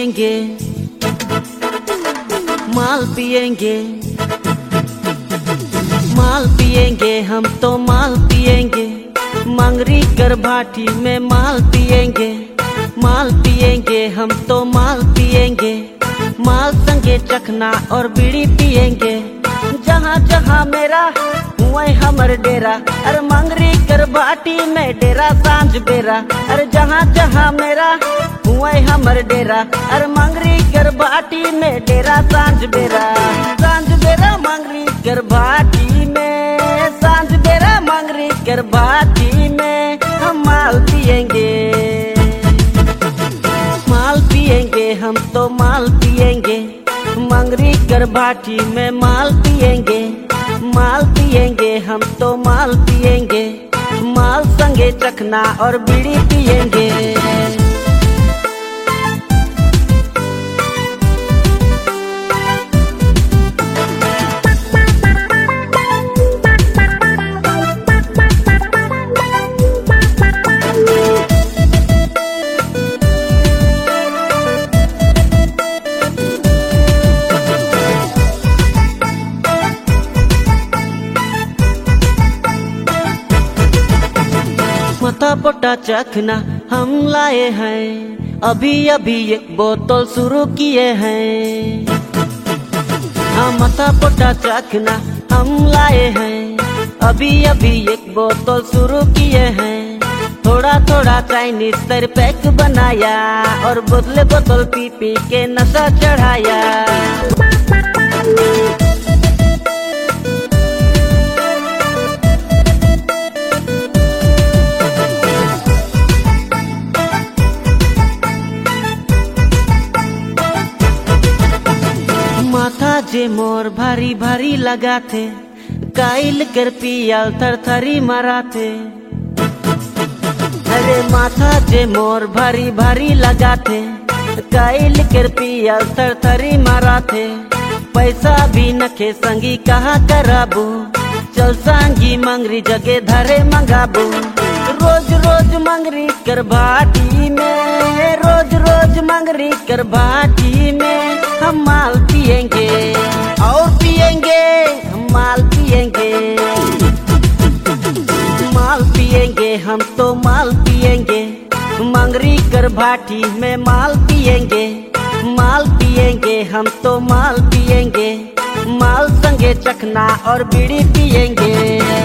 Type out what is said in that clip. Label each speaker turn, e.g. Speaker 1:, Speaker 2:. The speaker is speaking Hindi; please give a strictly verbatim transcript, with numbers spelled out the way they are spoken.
Speaker 1: पिएंगे, माल पिएंगे, माल पिएंगे, हम तो माल पिएंगे। मंगरी कर भाटी में माल पिएंगे, माल पिएंगे, हम तो माल पिएंगे। माल संगे चखना और बीड़ी पिएंगे। जहाँ जहाँ मेरा वही हमर डेरा, अरे मंगरी कर भाटी में डेरा सांझ बेरा। अरे जहाँ जहाँ मेरा वही हमर डेरा, अरे मंगरी कर भाटी में डेरा सांझ बेरा। सांझ बेरा मंगरी कर भाटी में, सांझ बेरा मंगरी कर भाटी में हम माल पिएंगे, माल पिएंगे, हम तो माल पिएंगे। मंगरी कर भाटी में माल पिएंगे, माल पिएंगे, हम तो माल पिएंगे। माल संगे चखना और बीड़ी पिएंगे। माथा पोटा चखना हम लाए हैं, अभी अभी एक बोतल शुरू किए हैं। हाँ माथा पोटा चखना हम लाए हैं, अभी अभी एक बोतल शुरू किए हैं। थोड़ा थोड़ा चाइनीज तर पैक बनाया और बोतले बोतल पी पी के नशा चढ़ाया। माथा जे मोर भारी भारी लगा थे, काइल कर पियल थरथरी मरा थे। अरे माथा जे मोर भारी भारी लगा थे, काइल कर पियल थरथरी मरा थे। पैसा भी नखे संगी कहाँ कराबू, चल संगी मंगरी जगे धरे मंगाबू। रोज रोज मंगरी कर भाटी में, रोज रोज मंगरी कर भाटी में हम माल पिएंगे और पिएंगे, हम माल पिएंगे, माल पिएंगे, हम तो माल पिएंगे। मंगरी कर भाटी में माल पिएंगे, माल पिएंगे, हम तो माल पिएंगे। माल संगे चखना और बीड़ी पिएंगे।